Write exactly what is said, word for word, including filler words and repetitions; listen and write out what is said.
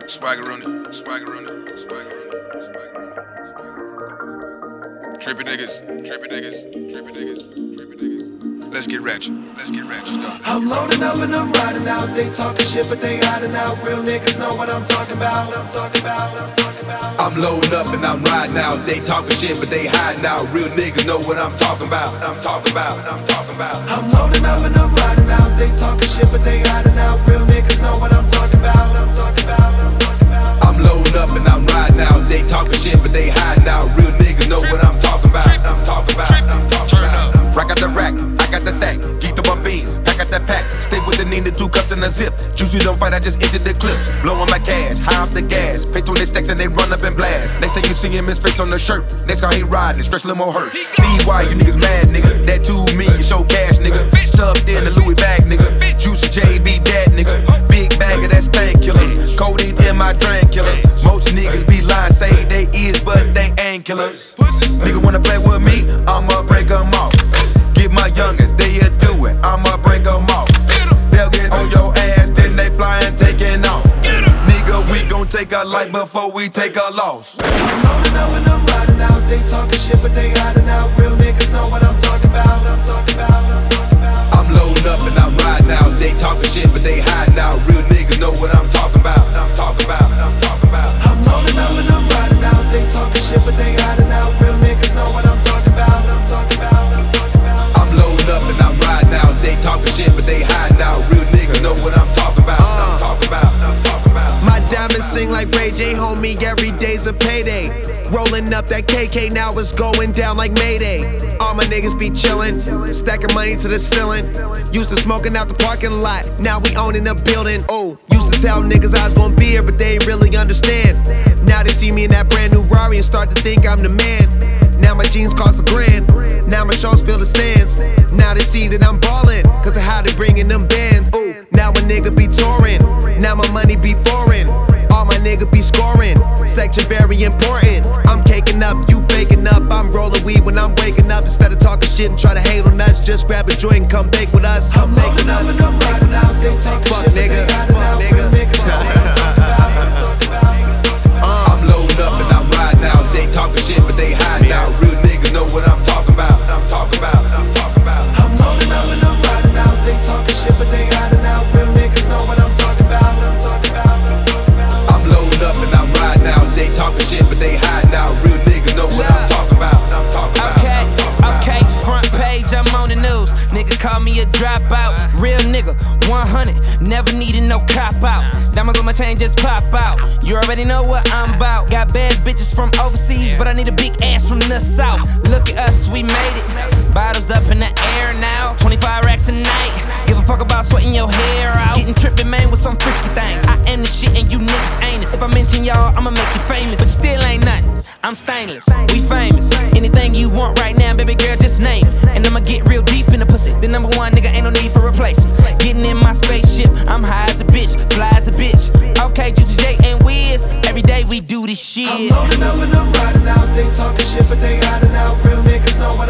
Swagger on it, swagger on it, swagger on it, swagger on it. Trippy niggas, trippy niggas, trippy niggas, trippy niggas. Let's get ratchet, let's get ratchet, go. I'm loading up and I'm riding out. They talking shit, but they hiding out. Real niggas know what I'm talking about. I'm talking about, I'm talking about. I'm loading up and I'm riding out. They talking shit, but they hiding out. Real niggas know what I'm talking about. I'm talking about, I'm talking about. I'm loading up and I'm riding out. They talking shit, but they hiding out. Real niggas know what I'm talking about. I'm talking about, I'm talking about. I'm loading up and I'm riding out. They talking shit, but they hiding out. Real niggas know what I'm talking about. I'm talking about, I'm talking about. Rack out the rack, I got the sack. Geek the bump beans, pack out that pack. Stay with the Nina, two cups in a zip. Juicy don't fight, I just emptied the clips. Blowing my cash, high off the gas. Pay twenty stacks and they run up and blast. Next thing you see him, his face on the shirt. Next car he riding, stretch limo hurt. See why you niggas mad, nigga. That two me, you show cash, nigga. Stuffed in the Louis bag, nigga. Juicy J B that nigga. Big bag of that stank killer. Codeine in my drain killer. Most niggas be lying, say they is, but they ain't killers. Nigga wanna play with me, I'ma break them off. Get my youngest, they'll do it, I'ma break them off. They'll get on your ass, then they fly and taking off. Nigga, we gon' take a life before we take a loss. I'm loading up and I'm riding out. They talking shit, but they hiding out. Real niggas know what I'm talking about. I'm talking about, I'm talking about. I'm loading up and I'm riding out. They talking shit, but they hiding out. Real niggas know what I'm talking about. I'm talking about, I'm talking about. I'm loading up and I'm riding out. They talking shit, but they hiding out. Real niggas know what I'm talking about. I'm talking about, I'm talking about. I'm loading up and I'm riding out. They talking shit, but they hiding out. Real niggas know what I'm talking about. I'm talking about, I'm talking about. My diamonds sing like Ray J, homie, every day's a payday. Rolling up that K K, now it's going down like Mayday. All my niggas be chillin', stacking money to the ceiling. Used to smoking out the parking lot, now we owning the building. Oh, used to tell niggas I was gonna be here, but they ain't really understand. Now they see me in that brand new Rari and start to think I'm the man. Now my jeans cost a grand, now my shows fill the stands. Now they see that I'm ballin', cause of how they bringin' them bands. Ooh, now a nigga be touring, now my money be foreign. All my niggas be scoring, section very important. I'm caking up, you faking up. I'm rolling weed when I'm waking up. Instead of talking shit and try to hate on us, just grab a joint and come bake with us. I'm loading up and I'm riding out. They talking Fuck shit, but nigga, they hiding fuck out. nigga. Real niggas know what I'm talking about. I'm talking about, I'm talking about. I'm loading up and I'm riding out. They talking shit, but they hiding out. Real niggas know what I'm talking about. I'm talking about, I'm talking about. I'm loading up and I'm riding out. They talking shit, but they hiding out. Real niggas know what I'm talking about. I'm talking about, I'm talking about. I'm loading up and I'm riding out. They talking shit, but they hiding out. Real niggas know what I'm talking about. I'm talking about. Okay, okay, front page, I'm on the news. Nigga call me a dropout. Real nigga, one hundred, never needed no cop out. Diamonds on my chain just pop out. You already know what I'm about. Got bad bitches from overseas, but I need a big ass from the south. Look at us, we made it. Bottles up in the air now. twenty-five racks a night. Give a fuck about sweating your hair out. Getting trippin', man, with some frisky things. I am the shit and you niggas ain't it. If I mention y'all, I'ma make you famous. But you still ain't nothing. I'm stainless, we famous. Anything you want right now, baby girl, just name it. And I'ma get real deep in the pussy. The number one nigga, ain't no need for replacements. Getting in my spaceship, I'm high as a bitch, fly as a bitch. Okay, Juicy J and Wiz, every day we do this shit. I'm loading up and I'm riding out. They talking shit, but they hiding out. Real niggas know what